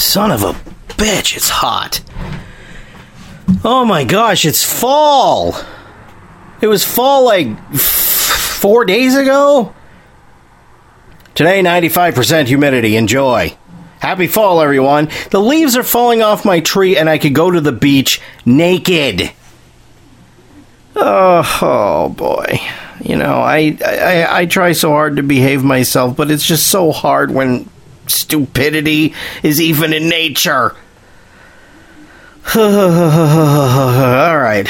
Son of a bitch, it's hot. Oh my gosh, it's fall. It was fall like 4 days ago. Today, 95% humidity. Enjoy. Happy fall, everyone. The leaves are falling off my tree and I could go to the beach naked. Oh boy. You know, I try so hard to behave myself, but it's just so hard when stupidity is even in nature. All right.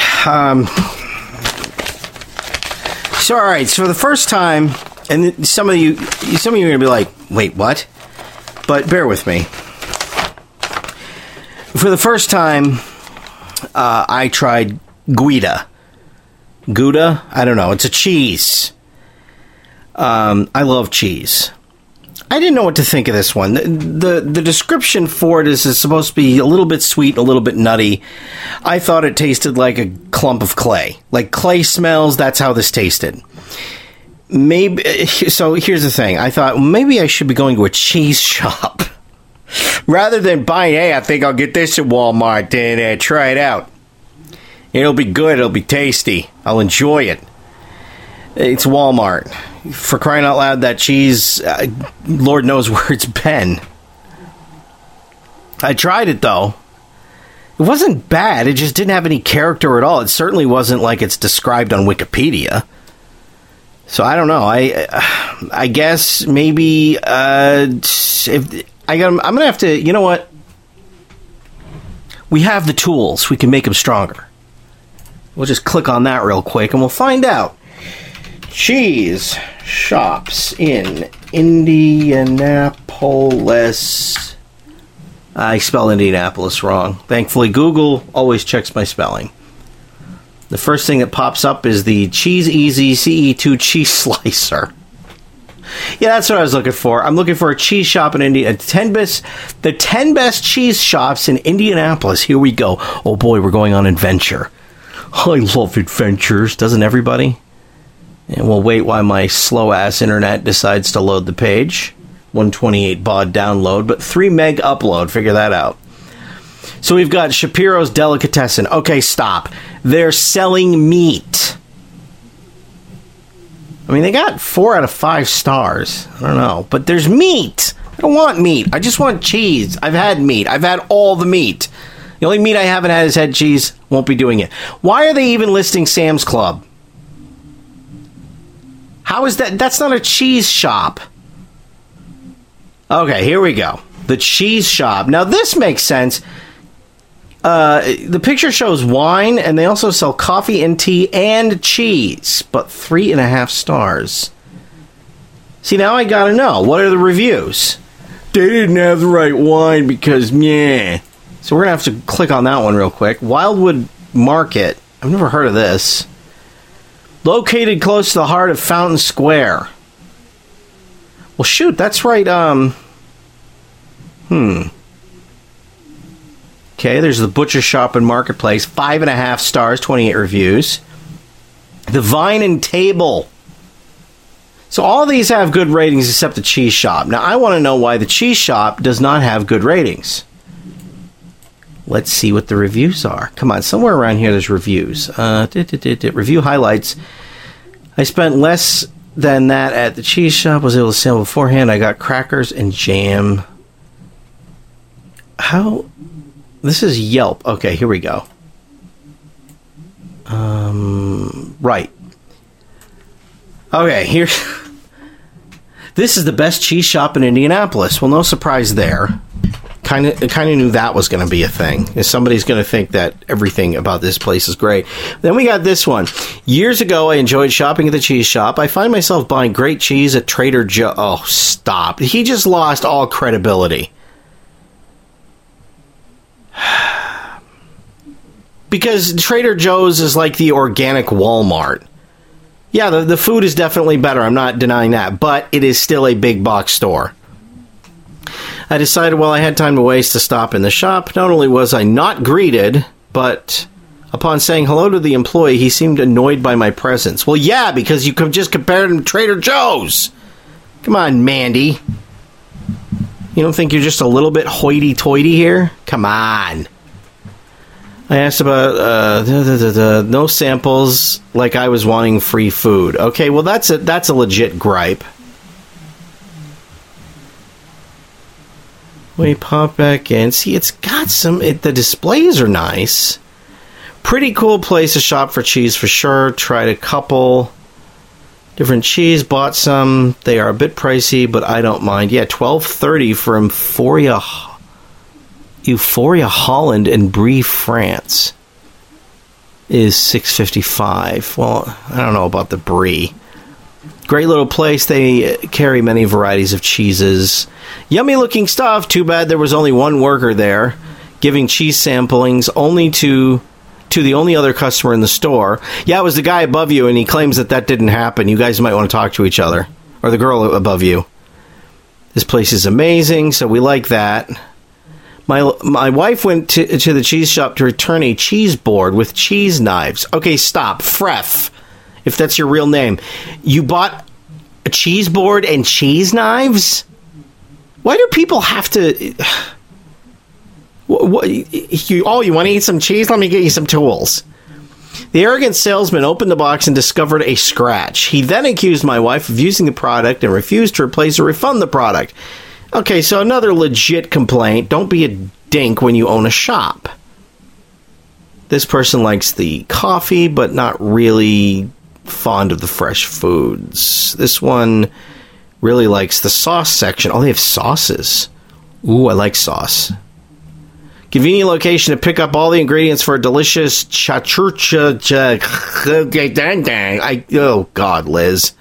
So, all right. So, for the first time, and some of you are going to be like, wait, what? But bear with me. For the first time, I tried Gouda. Gouda? I don't know. It's a cheese. I love cheese. I didn't know what to think of this one. The description for it is it's supposed to be a little bit sweet and a little bit nutty. I thought it tasted like a clump of clay. Like clay smells, that's how this tasted. Maybe. So here's the thing. I thought maybe I should be going to a cheese shop. Rather than buying, hey, I think I'll get this at Walmart and try it out. It'll be good. It'll be tasty. I'll enjoy it. It's Walmart. For crying out loud, that cheese, Lord knows where it's been. I tried it, though. It wasn't bad. It just didn't have any character at all. It certainly wasn't like it's described on Wikipedia. So I don't know. I guess maybe if I'm going to have to. You know what? We have the tools. We can make them stronger. We'll just click on that real quick, and we'll find out. Cheese shops in Indianapolis. I spelled Indianapolis wrong. Thankfully, Google always checks my spelling. The first thing that pops up is the Cheese Easy CE2 cheese slicer. Yeah, that's what I was looking for. I'm looking for a cheese shop in India. The 10 best cheese shops in Indianapolis. Here we go. Oh boy, we're going on adventure. I love adventures. Doesn't everybody? And we'll wait while my slow-ass internet decides to load the page. 128 baud download, but 3 meg upload. Figure that out. So we've got Shapiro's Delicatessen. Okay, stop. They're selling meat. I mean, they got 4 out of 5 stars. I don't know. But there's meat. I don't want meat. I just want cheese. I've had meat. I've had all the meat. The only meat I haven't had is head cheese. Won't be doing it. Why are they even listing Sam's Club? How is that? That's not a cheese shop. Okay, here we go. The cheese shop. Now, this makes sense. The picture shows wine, and they also sell coffee and tea and cheese, but 3.5 stars. See, now I gotta know. What are the reviews? They didn't have the right wine because, meh. So we're gonna have to click on that one real quick. Wildwood Market. I've never heard of this. Located close to the heart of Fountain Square. Well, shoot, that's right, Okay, there's the Butcher Shop and Marketplace. 5.5 stars, 28 reviews. The Vine and Table. So all these have good ratings except the Cheese Shop. Now, I want to know why the Cheese Shop does not have good ratings. Let's see what the reviews are. Come on, somewhere around here there's reviews. Review highlights. I spent less than that at the Cheese Shop. Was able to sample beforehand. I got crackers and jam. How? This is Yelp. Okay, here we go. Right. Okay, here. This is the best cheese shop in Indianapolis. Well, no surprise there. Kind of knew that was going to be a thing. If somebody's going to think that everything about this place is great. Then we got this one. Years ago, I enjoyed shopping at the cheese shop. I find myself buying great cheese at Trader Joe. Oh, stop. He just lost all credibility. Because Trader Joe's is like the organic Walmart. Yeah, the food is definitely better. I'm not denying that. But it is still a big box store. I decided while I had time to waste to stop in the shop. Not only was I not greeted, but upon saying hello to the employee, he seemed annoyed by my presence. Well, yeah, because you could just compare him to Trader Joe's. Come on, Mandy. You don't think you're just a little bit hoity-toity here? Come on. I asked about no samples, like I was wanting free food. Okay, well that's a legit gripe. We pop back in. See, it's got some... the displays are nice. Pretty cool place to shop for cheese for sure. Tried a couple different cheese, bought some. They are a bit pricey, but I don't mind. Yeah, $12.30 for Euphoria Holland and Brie France is $6.55. Well, I don't know about the Brie. Great little place. They carry many varieties of cheeses. Yummy looking stuff. Too bad there was only one worker there, giving cheese samplings only to the only other customer in the store. Yeah, it was the guy above you, and he claims that didn't happen. You guys might want to talk to each other. Or the girl above you. This place is amazing, so we like that. My wife went to the cheese shop to return a cheese board with cheese knives. Okay, stop. Fref, if that's your real name. You bought a cheese board and cheese knives? Why do people have to... you want to eat some cheese? Let me get you some tools. The arrogant salesman opened the box and discovered a scratch. He then accused my wife of using the product and refused to replace or refund the product. Okay, so another legit complaint. Don't be a dink when you own a shop. This person likes the coffee, but not really fond of the fresh foods. This one really likes the sauce section. Oh, they have sauces. Ooh, I like sauce. Convenient location to pick up all the ingredients for a delicious chachurcha. Oh, God, Liz.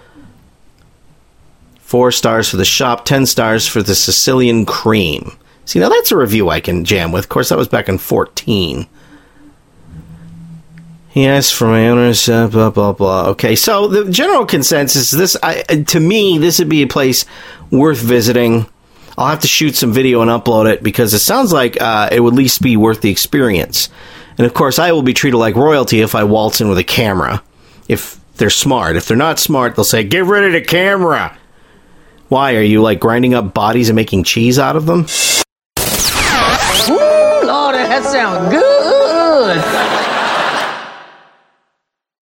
4 stars for the shop, 10 stars for the Sicilian cream. See, now that's a review I can jam with. Of course, that was back in 2014. He asked for my owners, blah, blah, blah. Okay, so the general consensus is to me, this would be a place worth visiting. I'll have to shoot some video and upload it because it sounds like it would at least be worth the experience. And of course, I will be treated like royalty if I waltz in with a camera. If they're smart. If they're not smart, they'll say, get rid of the camera. Why? Are you like grinding up bodies and making cheese out of them? Ooh, Lord, that sounds good.